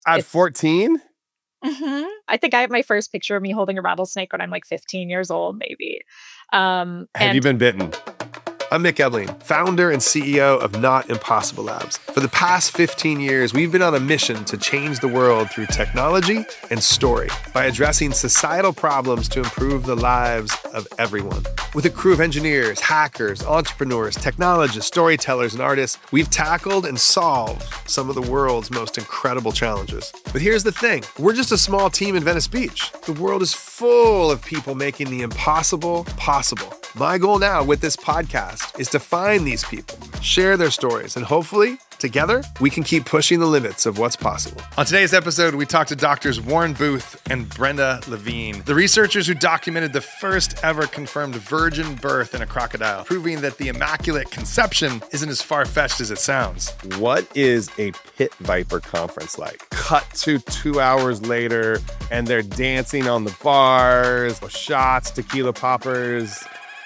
At 14? I think I have my first picture of me holding a rattlesnake when I'm like 15 years old, maybe. Have you been bitten? I'm Mick Ebling, founder and CEO of Not Impossible Labs. For the past 15 years, we've been on a mission to change the world through technology and story by addressing societal problems to improve the lives of everyone. With a crew of engineers, hackers, entrepreneurs, technologists, storytellers, and artists, we've tackled and solved some of the world's most incredible challenges. But here's the thing, we're just a small team in Venice Beach. The world is full of people making the impossible possible. My goal now with this podcast is to find these people, share their stories, and hopefully, together, we can keep pushing the limits of what's possible. On today's episode, we talked to doctors Warren Booth and Brenda Levine, the researchers who documented the first ever confirmed virgin birth in a crocodile, proving that the Immaculate Conception isn't as far-fetched as it sounds. What is a pit viper conference like? Cut to 2 hours later, and they're dancing on the bars, shots, tequila poppers.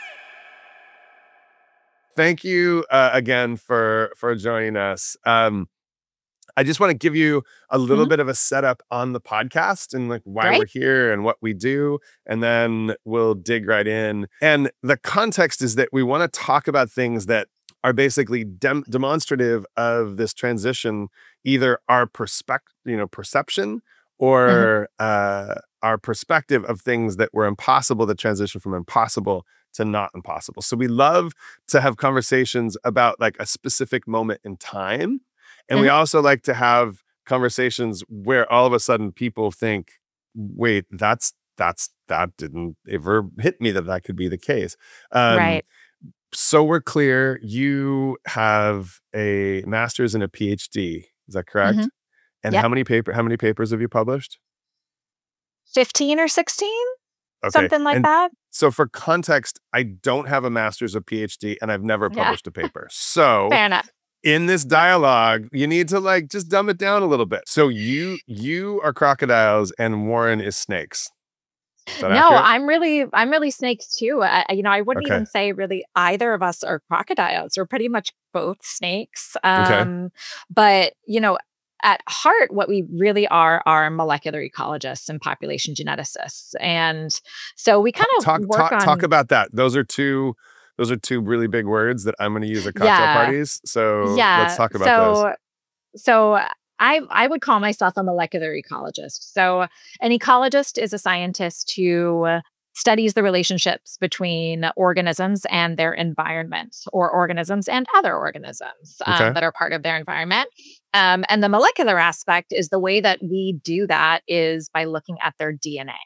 Thank you again for joining us. I just want to give you a little bit of a setup on the podcast and like why we're here and what we do, and then we'll dig right in. And the context is that we want to talk about things that are basically demonstrative of this transition, either our perception or our perspective of things that were impossible, the transition from impossible to not impossible. So we love to have conversations about like a specific moment in time. And we also like to have conversations where all of a sudden people think, wait, that didn't ever hit me that could be the case. Right. So we're clear, you have a master's and a PhD. Is that correct? And how many papers have you published? 15 or 16? Okay. Something like that. So for context, I don't have a master's or PhD and I've never published a paper. So fair enough. In this dialogue, you need to like just dumb it down a little bit. So you are crocodiles and Warren is snakes. Is that accurate? I'm really snakes too. I wouldn't even say really either of us are crocodiles. We're pretty much both snakes. But at heart, what we really are molecular ecologists and population geneticists. And so we kind of talk about that. Those are two really big words that I'm going to use at cocktail parties. So let's talk about those. So I would call myself a molecular ecologist. So an ecologist is a scientist who studies the relationships between organisms and their environment, or organisms and other organisms that are part of their environment. And the molecular aspect is the way that we do that is by looking at their DNA.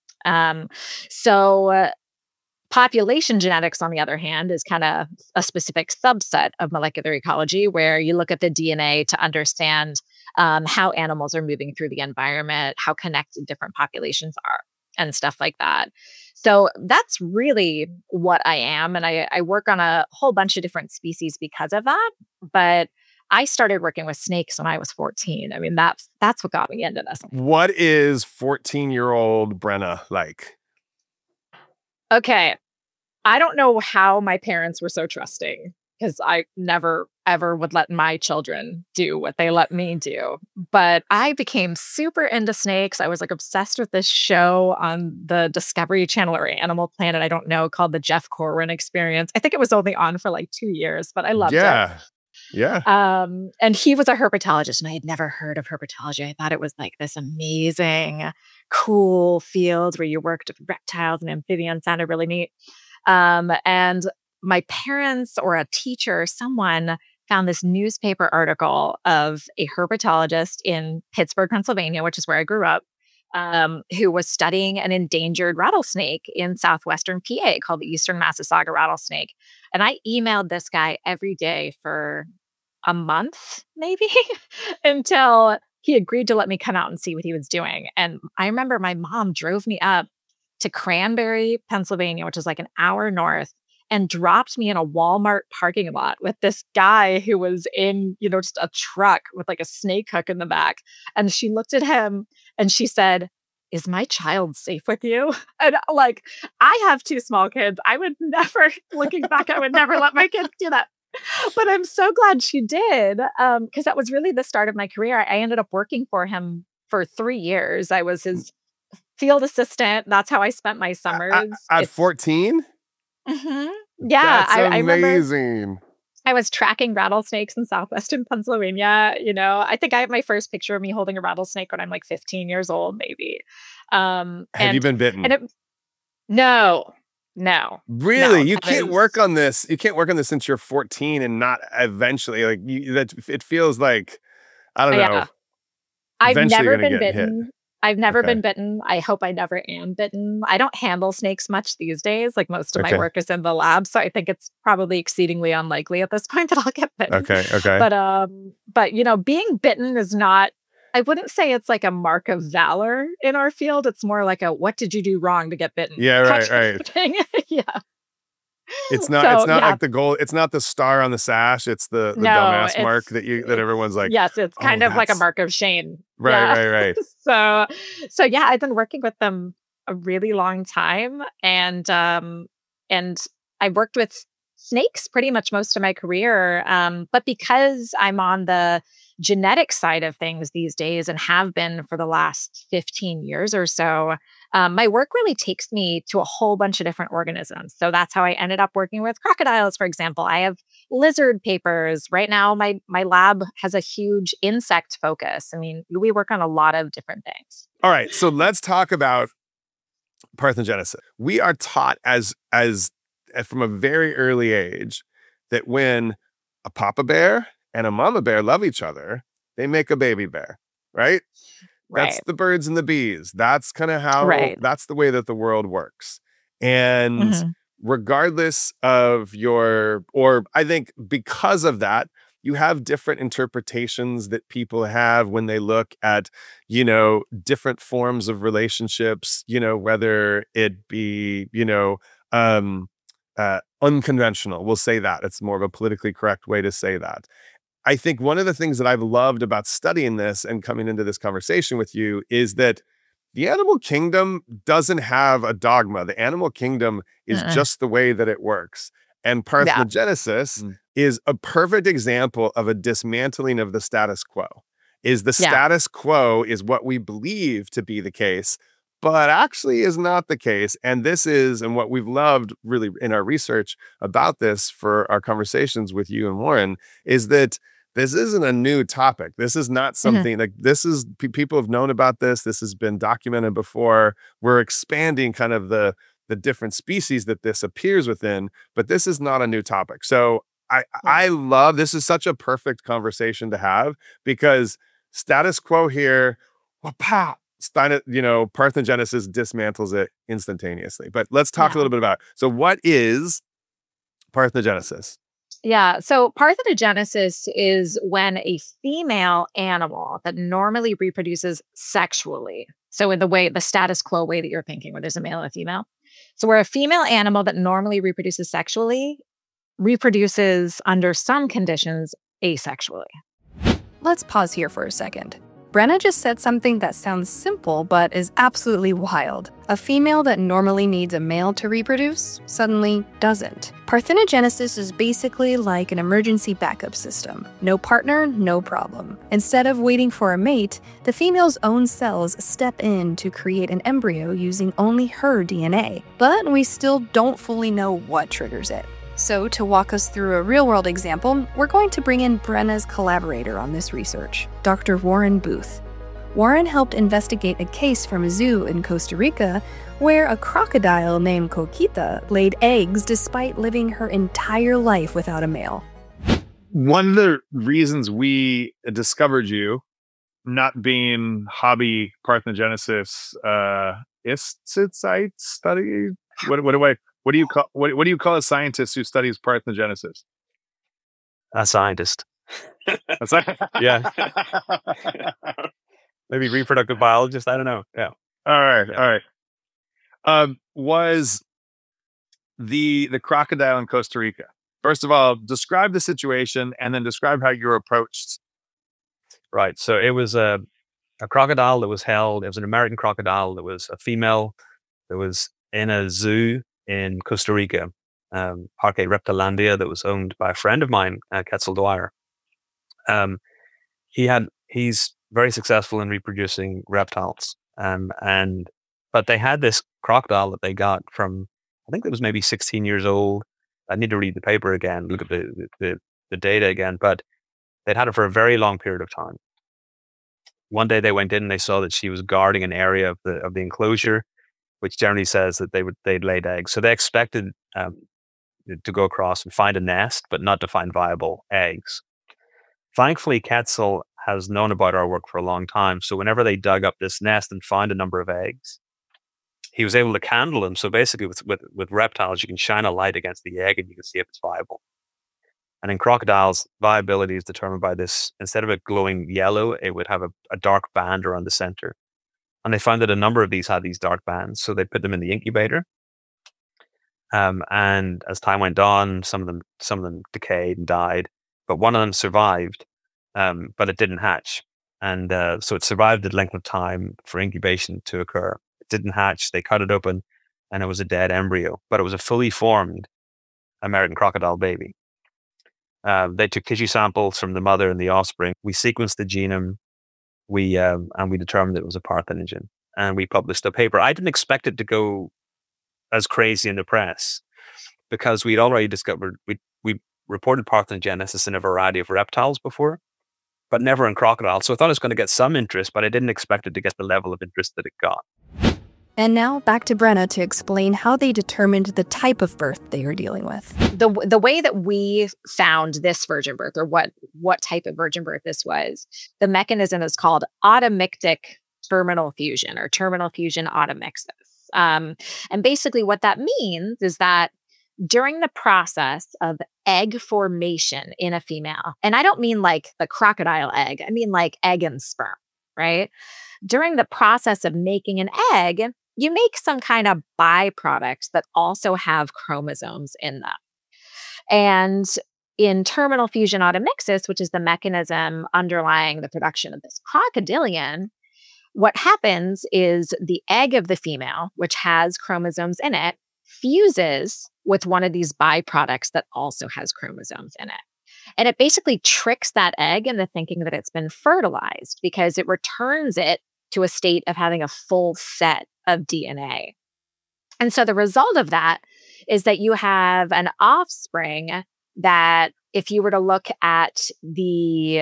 So population genetics, on the other hand, is kind of a specific subset of molecular ecology where you look at the DNA to understand how animals are moving through the environment, how connected different populations are, and stuff like that. So that's really what I am. And I work on a whole bunch of different species because of that. But I started working with snakes when I was 14. I mean, that's what got me into this. What is 14-year-old Brenna like? Okay. I don't know how my parents were so trusting, because I never, ever would let my children do what they let me do. But I became super into snakes. I was like obsessed with this show on the Discovery Channel or Animal Planet, I don't know, called the Jeff Corwin Experience. I think it was only on for like 2 years, but I loved it. Yeah. And he was a herpetologist, and I had never heard of herpetology. I thought it was like this amazing, cool field where you worked with reptiles and amphibians. Sounded really neat. And my parents or a teacher, someone found this newspaper article of a herpetologist in Pittsburgh, Pennsylvania, which is where I grew up, who was studying an endangered rattlesnake in southwestern PA called the Eastern Massasauga rattlesnake. And I emailed this guy every day for a month, maybe, until he agreed to let me come out and see what he was doing. And I remember my mom drove me up to Cranberry, Pennsylvania, which is like an hour north, and dropped me in a Walmart parking lot with this guy who was in, just a truck with like a snake hook in the back. And she looked at him and she said, "Is my child safe with you?" And like, I have 2 small kids. I would never, looking back, I would never let my kids do that. But I'm so glad she did, because that was really the start of my career. I ended up working for him for 3 years. I was his field assistant. That's how I spent my summers. At 14? Mhm. Yeah, That's I remember amazing. I was tracking rattlesnakes in southwestern Pennsylvania. I think I have my first picture of me holding a rattlesnake when I'm like 15 years old, maybe. Have you been bitten? No. Really? No, You can't work on this. You can't work on this since you're 14 and not eventually. Like that, it feels like, I don't know. Yeah. I've Eventually never you're gonna been get hit. bitten. I've never Okay. been bitten. I hope I never am bitten. I don't handle snakes much these days. Like most of my Okay. work is in the lab, so I think it's probably exceedingly unlikely at this point that I'll get bitten. Okay. But being bitten is not. I wouldn't say it's like a mark of valor in our field. It's more like a what did you do wrong to get bitten? Yeah, right. Thing. Yeah. It's not like the goal. It's not the star on the sash. It's the dumbass mark that everyone's like. Yes, it's kind of like a mark of shame. Right. So yeah, I've been working with them a really long time, and I worked with snakes pretty much most of my career. But because I'm on the genetic side of things these days and have been for the last 15 years or so, my work really takes me to a whole bunch of different organisms. So that's how I ended up working with crocodiles, for example. I have lizard papers. Right now, my lab has a huge insect focus. I mean, we work on a lot of different things. All right. So let's talk about parthenogenesis. We are taught as from a very early age that when a papa bear and a mama bear love each other, they make a baby bear, right? That's the birds and the bees. That's kind of how, that's the way that the world works. And regardless of I think because of that, you have different interpretations that people have when they look at, different forms of relationships, whether it be, unconventional. We'll say that. It's more of a politically correct way to say that. I think one of the things that I've loved about studying this and coming into this conversation with you is that the animal kingdom doesn't have a dogma. The animal kingdom is just the way that it works. And parthenogenesis is a perfect example of a dismantling of the status quo. Status quo is what we believe to be the case, but actually is not the case. And what we've loved really in our research about this for our conversations with you and Warren is that this isn't a new topic. This is not something like people have known about this. This has been documented before. We're expanding kind of the different species that this appears within, but this is not a new topic. So I love, this is such a perfect conversation to have because status quo here, parthenogenesis dismantles it instantaneously. But let's talk a little bit about it. So what is parthenogenesis? Yeah. So parthenogenesis is when a female animal that normally reproduces sexually. So in the status quo way that you're thinking, where there's a male and a female. So where a female animal that normally reproduces sexually reproduces under some conditions asexually. Let's pause here for a second. Brenna just said something that sounds simple but is absolutely wild. A female that normally needs a male to reproduce suddenly doesn't. Parthenogenesis is basically like an emergency backup system. No partner, no problem. Instead of waiting for a mate, the female's own cells step in to create an embryo using only her DNA. But we still don't fully know what triggers it. So, to walk us through a real-world example, we're going to bring in Brenna's collaborator on this research, Dr. Warren Booth. Warren helped investigate a case from a zoo in Costa Rica where a crocodile named Coquita laid eggs despite living her entire life without a male. One of the reasons we discovered you, not being hobby parthenogenesis study, what do you call a scientist who studies parthenogenesis? A scientist. Yeah. Maybe reproductive biologist. I don't know. Yeah. All right. Was the crocodile in Costa Rica? First of all, describe the situation and then describe how you were approached. Right. So it was a crocodile that was held. It was an American crocodile that was a female that was in a zoo in Costa Rica. Parque Reptilandia, that was owned by a friend of mine, Quetzal Dwyer. He's very successful in reproducing reptiles. But they had this crocodile that they got from, I think it was maybe 16 years old. I need to read the paper again, look at the data again, but they'd had it for a very long period of time. One day they went in and they saw that she was guarding an area of the enclosure, which generally says that they'd laid eggs. So they expected to go across and find a nest, but not to find viable eggs. Thankfully, Quetzal has known about our work for a long time. So whenever they dug up this nest and found a number of eggs, he was able to candle them. So basically with reptiles, you can shine a light against the egg and you can see if it's viable. And in crocodiles, viability is determined by this. Instead of it glowing yellow, it would have a dark band around the center. And they found that a number of these had these dark bands. So they put them in the incubator. And as time went on, some of them decayed and died, but one of them survived, but it didn't hatch. And so it survived the length of time for incubation to occur. It didn't hatch. They cut it open and it was a dead embryo, but it was a fully formed American crocodile baby. They took tissue samples from the mother and the offspring. We sequenced the genome. And we determined it was a parthenogen, and we published a paper. I didn't expect it to go as crazy in the press because we'd already discovered, we reported parthenogenesis in a variety of reptiles before, but never in crocodiles. So I thought it was going to get some interest, but I didn't expect it to get the level of interest that it got. And now back to Brenna to explain how they determined the type of birth they are dealing with. The way that we found this virgin birth, or what type of virgin birth this was, the mechanism is called automictic terminal fusion, or terminal fusion automixis. And basically what that means is that during the process of egg formation in a female, and I don't mean like the crocodile egg, I mean like egg and sperm, right? During the process of making an egg, you make some kind of byproducts that also have chromosomes in them. And in terminal fusion automixis, which is the mechanism underlying the production of this crocodilian, what happens is the egg of the female, which has chromosomes in it, fuses with one of these byproducts that also has chromosomes in it. And it basically tricks that egg into thinking that it's been fertilized because it returns it to a state of having a full set of DNA. And so the result of that is that you have an offspring that, if you were to look at the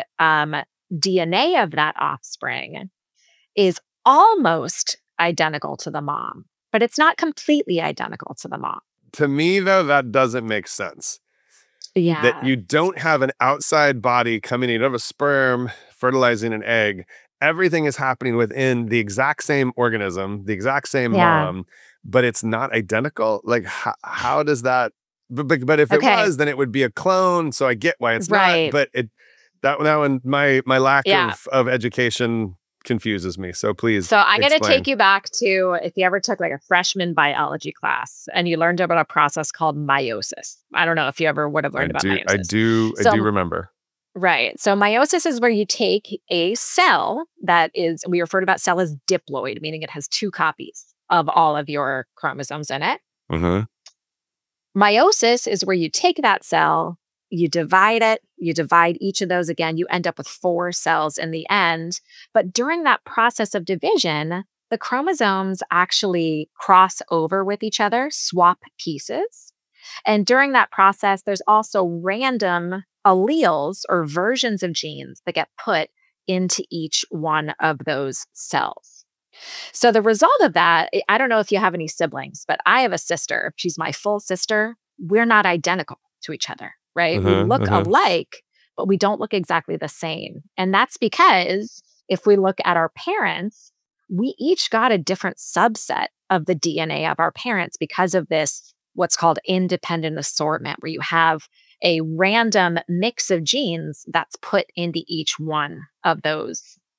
DNA of that offspring, is almost identical to the mom, but it's not completely identical to the mom. To me, though, that doesn't make sense. Yeah. That you don't have an outside body coming in. You don't have a sperm fertilizing an egg. Everything is happening within the exact same organism, the exact same mom, but it's not identical. Like, how does that? But if it was, then it would be a clone. So I get why it's not. But that one, my lack of education confuses me. So please. So I'm going to take you back to, if you ever took like a freshman biology class and you learned about a process called meiosis. I don't know if you ever would have learned about meiosis. I do remember. Right. So meiosis is where you take a cell that is, we refer to that cell as diploid, meaning it has 2 copies of all of your chromosomes in it. Mm-hmm. Meiosis is where you take that cell, you divide it, you divide each of those again, you end up with 4 cells in the end. But during that process of division, the chromosomes actually cross over with each other, swap pieces. And during that process, there's also random alleles or versions of genes that get put into each one of those cells. So the result of that, I don't know if you have any siblings, but I have a sister. She's my full sister. We're not identical to each other, right? We look alike, but we don't look exactly the same. And that's because if we look at our parents, we each got a different subset of the DNA of our parents because of this, what's called independent assortment, where you have a random mix of genes that's put into each one of those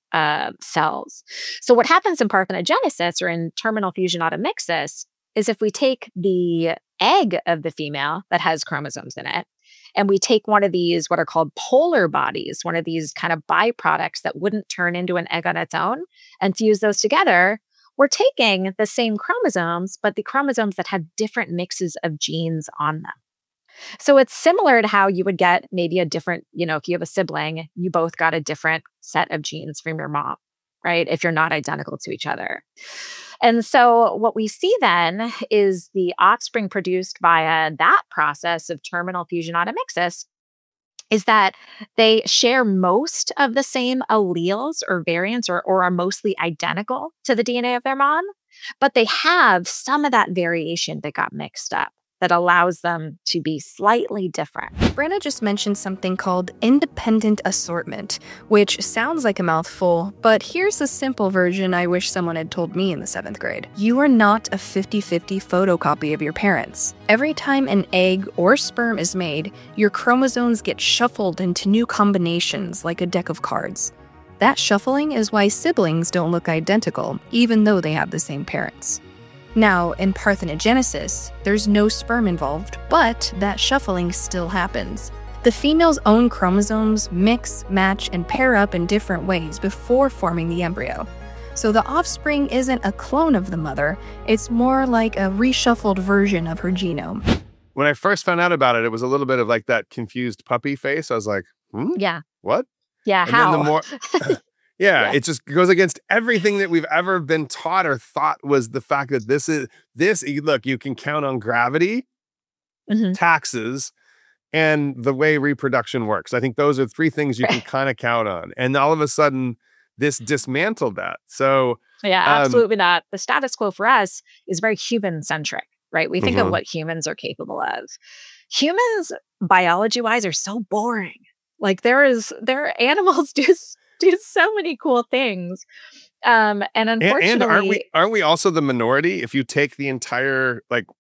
cells. So what happens in parthenogenesis, or in terminal fusion automixis, is if we take the egg of the female that has chromosomes in it, and we take one of these, what are called polar bodies, one of these kind of byproducts that wouldn't turn into an egg on its own, and fuse those together, we're taking the same chromosomes, but the chromosomes that have different mixes of genes on them. So it's similar to how you would get maybe a different, if you have a sibling, you both got a different set of genes from your mom, right? If you're not identical to each other. And so what we see then is the offspring produced via that process of terminal fusion automixis is that they share most of the same alleles or variants or are mostly identical to the DNA of their mom, but they have some of that variation that got mixed up that allows them to be slightly different. Brenna just mentioned something called independent assortment, which sounds like a mouthful, but here's a simple version I wish someone had told me in the 7th grade. You are not a 50-50 photocopy of your parents. Every time an egg or sperm is made, your chromosomes get shuffled into new combinations like a deck of cards. That shuffling is why siblings don't look identical, even though they have the same parents. Now, in parthenogenesis, there's no sperm involved, but that shuffling still happens. The female's own chromosomes mix, match, and pair up in different ways before forming the embryo. So the offspring isn't a clone of the mother, it's more like a reshuffled version of her genome. When I first found out about it, it was a little bit of like that confused puppy face. I was like, Yeah. What? Yeah, and how? Then the more... Yeah, it just goes against everything that we've ever been taught or thought was the fact that look, you can count on gravity, taxes, and the way reproduction works. I think those are 3 things you can kind of count on. And all of a sudden, this dismantled that. So yeah, absolutely not. The status quo for us is very human-centric, right? We think of what humans are capable of. Humans, biology-wise, are so boring. Like their animals do so many cool things. And unfortunately... And aren't we also the minority? If you take the entire,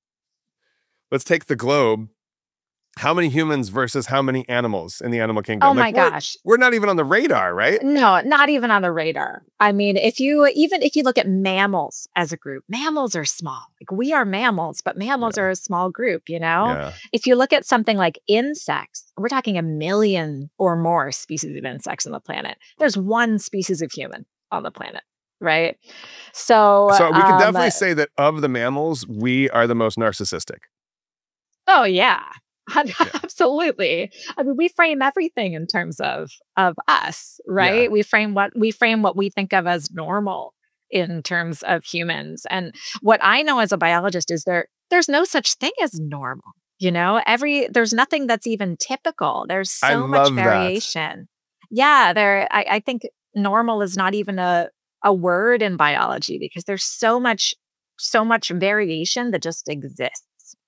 let's take the globe, how many humans versus how many animals in the animal kingdom? Oh my gosh. We're not even on the radar, right? No, not even on the radar. I mean, if you look at mammals as a group, mammals are small. Like we are mammals, but mammals are a small group, Yeah. If you look at something like insects, we're talking 1 million or more species of insects on the planet. There's 1 species of human on the planet, right? So we can definitely say that of the mammals, we are the most narcissistic. Oh, yeah. Absolutely. I mean, we frame everything in terms of us, right? Yeah. We frame what we think of as normal in terms of humans. And what I know as a biologist is there's no such thing as normal. There's nothing that's even typical. There's so much variation. Yeah, I think normal is not even a word in biology because there's so much variation that just exists.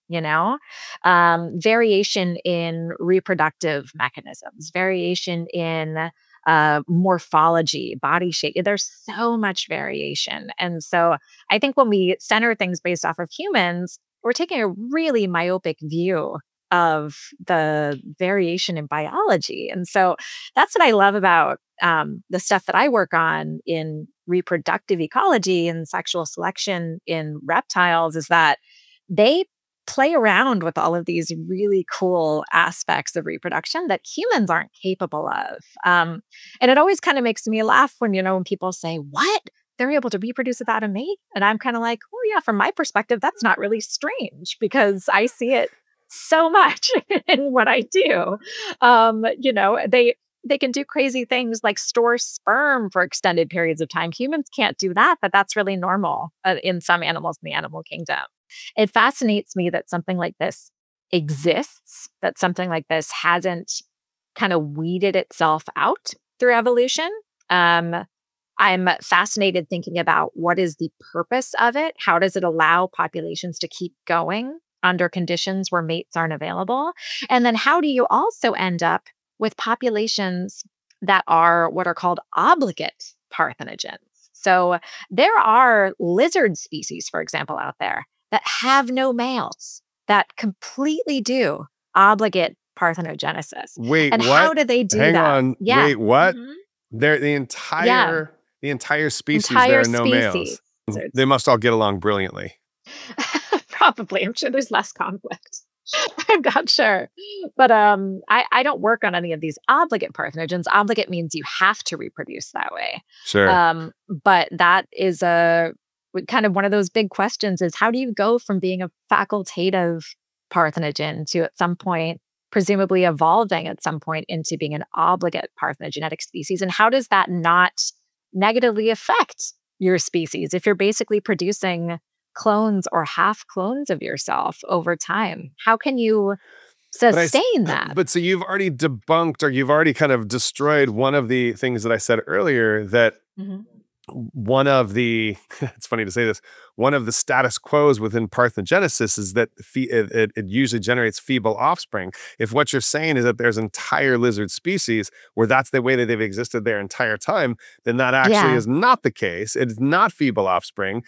Variation in reproductive mechanisms, variation in morphology, body shape. There's so much variation. And so I think when we center things based off of humans, we're taking a really myopic view of the variation in biology. And so that's what I love about the stuff that I work on in reproductive ecology and sexual selection in reptiles is that they play around with all of these really cool aspects of reproduction that humans aren't capable of. And it always kind of makes me laugh when people say, what? They're able to reproduce without a mate? And I'm kind of like, oh yeah, from my perspective, that's not really strange because I see it so much in what I do. They can do crazy things like store sperm for extended periods of time. Humans can't do that, but that's really normal in some animals in the animal kingdom. It fascinates me that something like this exists, that something like this hasn't kind of weeded itself out through evolution. I'm fascinated thinking about what is the purpose of it? How does it allow populations to keep going under conditions where mates aren't available? And then how do you also end up with populations that are what are called obligate parthenogens? So there are lizard species, for example, out there that have no males that completely do obligate parthenogenesis. Wait, and what? How do they do Hang that? on. Yeah. Wait, what? They're the entire species. There are no males. They must all get along brilliantly. Probably. I'm sure there's less conflict. I'm not sure. But I don't work on any of these obligate parthenogens. Obligate means you have to reproduce that way. Sure. But that is a kind of one of those big questions is how do you go from being a facultative parthenogen to at some point, presumably evolving at some point into being an obligate parthenogenetic species? And how does that not negatively affect your species if you're basically producing clones or half clones of yourself over time? How can you sustain that? But so you've already debunked, or you've already kind of destroyed one of the things that I said earlier, that one of the, it's funny to say this, one of the status quos within parthenogenesis is that it usually generates feeble offspring. If what you're saying is that there's entire lizard species where that's the way that they've existed their entire time, then that actually is not the case. It's not feeble offspring.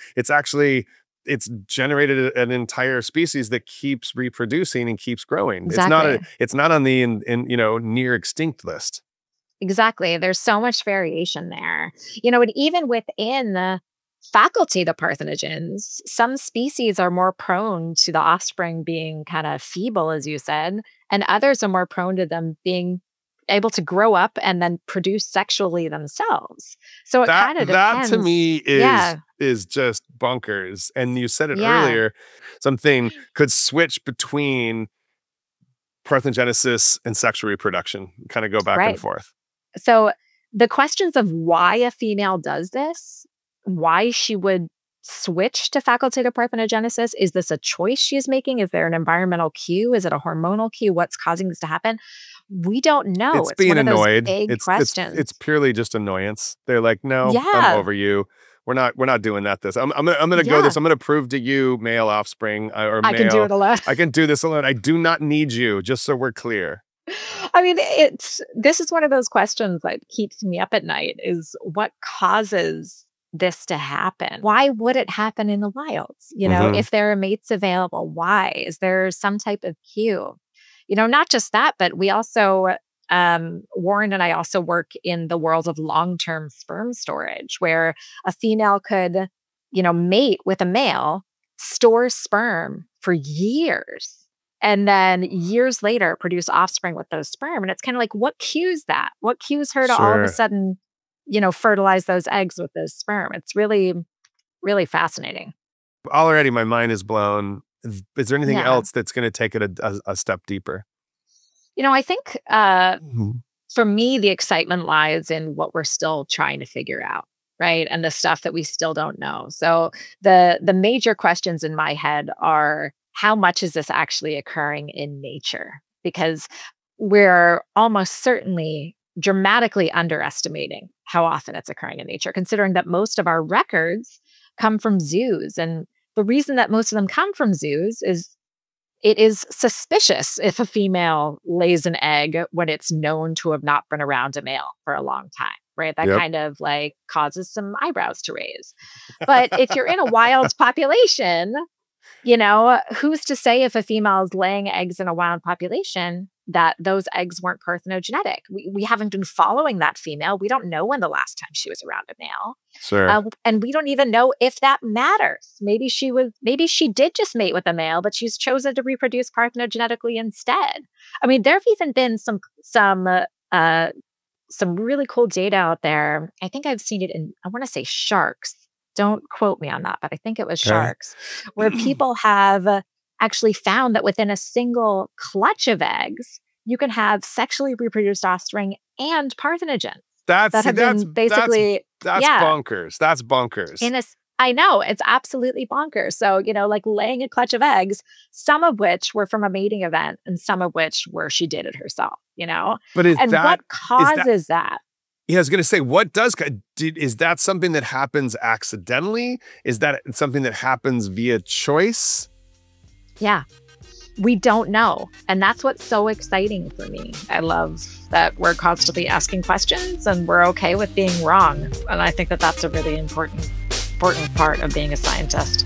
It's generated an entire species that keeps reproducing and keeps growing. Exactly. It's not on the near extinct list. Exactly. There's so much variation there. And even within the faculty, the parthenogens, some species are more prone to the offspring being kind of feeble, as you said, and others are more prone to them being able to grow up and then produce sexually themselves. So it kind of depends. That to me is just bonkers. And you said it earlier, something could switch between parthenogenesis and sexual reproduction, kind of go back and forth. So the questions of why a female does this, why she would switch to facultative parthenogenesis, is this a choice she's making? Is there an environmental cue? Is it a hormonal cue? What's causing this to happen? We don't know. It's being one annoyed. Of those big questions. It's purely just annoyance. They're like, no, I'm over you. We're not doing that. I'm gonna go this. I'm gonna prove to you, male offspring or male. I can do it alone. I can do this alone. I do not need you. Just so we're clear. I mean, this is one of those questions that keeps me up at night, is what causes this to happen? Why would it happen in the wilds? If there are mates available, why? Is there some type of cue? Not just that, but we also, Warren and I also work in the world of long-term sperm storage, where a female could, mate with a male, store sperm for years, and then years later produce offspring with those sperm. And it's kind of like, what cues that? What cues her to all of a sudden, fertilize those eggs with those sperm? It's really, really fascinating. Already my mind is blown. Is there anything else that's going to take it a step deeper? I think for me, the excitement lies in what we're still trying to figure out, right? And the stuff that we still don't know. So the major questions in my head are, how much is this actually occurring in nature? Because we're almost certainly dramatically underestimating how often it's occurring in nature, considering that most of our records come from zoos. And the reason that most of them come from zoos is it is suspicious if a female lays an egg when it's known to have not been around a male for a long time, right? That kind of causes some eyebrows to raise. But if you're in a wild population, who's to say if a female is laying eggs in a wild population that those eggs weren't parthenogenetic? We haven't been following that female. We don't know when the last time she was around a male. Sure. And we don't even know if that matters. Maybe she did just mate with a male, but she's chosen to reproduce parthenogenetically instead. I mean, there have even been some really cool data out there. I think I've seen it in, I want to say sharks. Don't quote me on that, but I think it was sharks, where people have actually found that within a single clutch of eggs, you can have sexually reproduced offspring and parthenogens. That's bonkers. That's bonkers. I know, it's absolutely bonkers. So, laying a clutch of eggs, some of which were from a mating event and some of which were she did it herself, But what causes that? Yeah, I was going to say, is that something that happens accidentally? Is that something that happens via choice? Yeah, we don't know. And that's what's so exciting for me. I love that we're constantly asking questions and we're okay with being wrong. And I think that that's a really important part of being a scientist.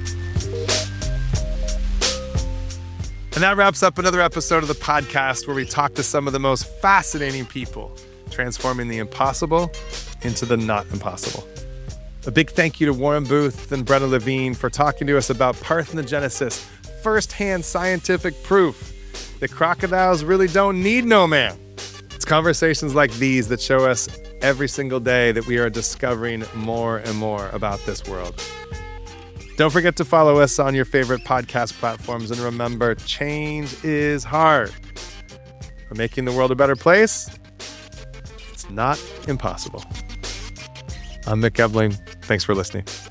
And that wraps up another episode of the podcast where we talk to some of the most fascinating people, transforming the impossible into the not impossible. A big thank you to Warren Booth and Brenna Levine for talking to us about parthenogenesis, firsthand scientific proof that crocodiles really don't need no man. It's conversations like these that show us every single day that we are discovering more and more about this world. Don't forget to follow us on your favorite podcast platforms. And remember, change is hard. For making the world a better place, it's not impossible. I'm Mick Ebling. Thanks for listening.